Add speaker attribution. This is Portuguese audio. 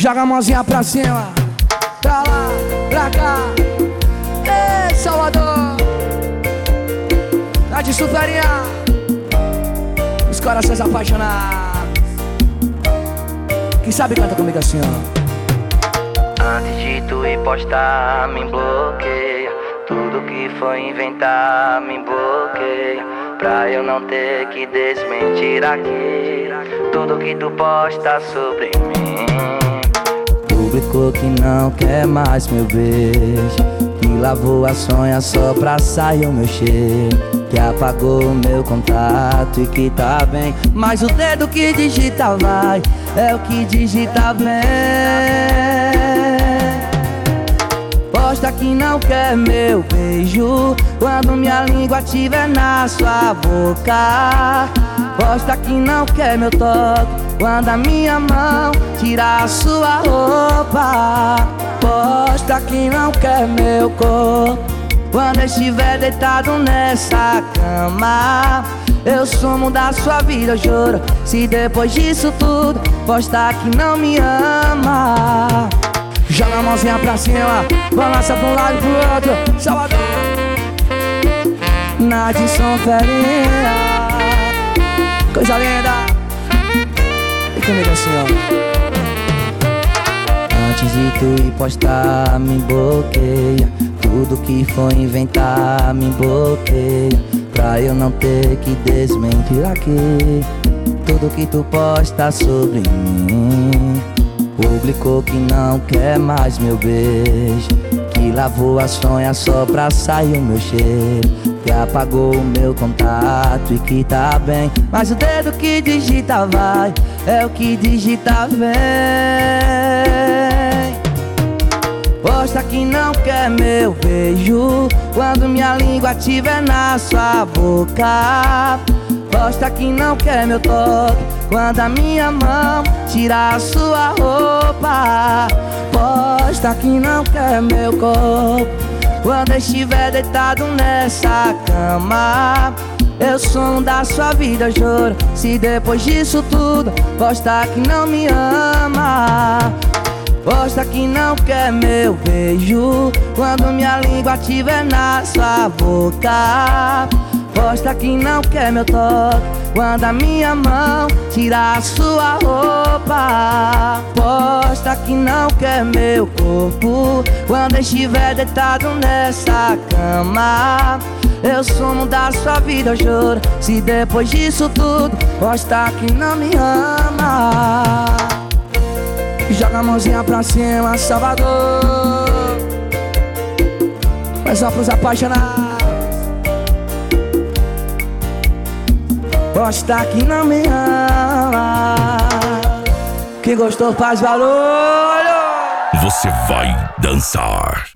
Speaker 1: Joga a mãozinha pra cima, pra lá, pra cá. Ei, Salvador, tá de superinha, os corações apaixonados. Quem sabe canta comigo assim, ó.
Speaker 2: Antes de tu ir postar, me bloqueia. Tudo que foi inventar, me bloqueia. Pra eu não ter que desmentir aqui tudo que tu posta sobre mim.
Speaker 1: Publicou que não quer mais meu beijo, que lavou a sonha só pra sair o meu cheiro, que apagou o meu contato e que tá bem, mas o dedo que digita vai, é o que digita bem. Posta que não quer meu beijo quando minha língua tiver na sua boca. Posta que não quer meu toque quando a minha mão tirar a sua roupa. Posta que não quer meu corpo quando eu estiver deitado nessa cama. Eu sumo da sua vida, eu juro. Se depois disso tudo posta que não me ama. Joga a mãozinha pra cima, balança pra um lado e pro outro. Salvador, na de São Ferinha, coisa linda. E comigo assim, ó. Antes de tu ir postar, me bloqueia. Tudo que for inventar, me bloqueia. Pra eu não ter que desmentir aqui tudo que tu posta sobre mim. Publicou que não quer mais meu beijo, que lavou a sonha só pra sair o meu cheiro, que apagou o meu contato e que tá bem, mas o dedo que digita vai, é o que digita vem. Posta que não quer meu beijo quando minha língua tiver na sua boca. Posta que não quer meu toque quando a minha mão tirar a sua roupa. Posta que não quer meu corpo quando eu estiver deitado nessa cama. Eu sou um da sua vida, eu juro. Se depois disso tudo posta que não me ama. Posta que não quer meu beijo quando minha língua tiver na sua boca. Posta que não quer meu toque quando a minha mão tirar a sua roupa. Posta que não quer meu corpo quando eu estiver deitado nessa cama. Eu sumo da sua vida, eu juro. Se depois disso tudo posta que não me ama. Joga a mãozinha pra cima, Salvador, mas só pros apaixonados. Posta que não me ama. Quem gostou faz barulho.
Speaker 3: Você vai dançar.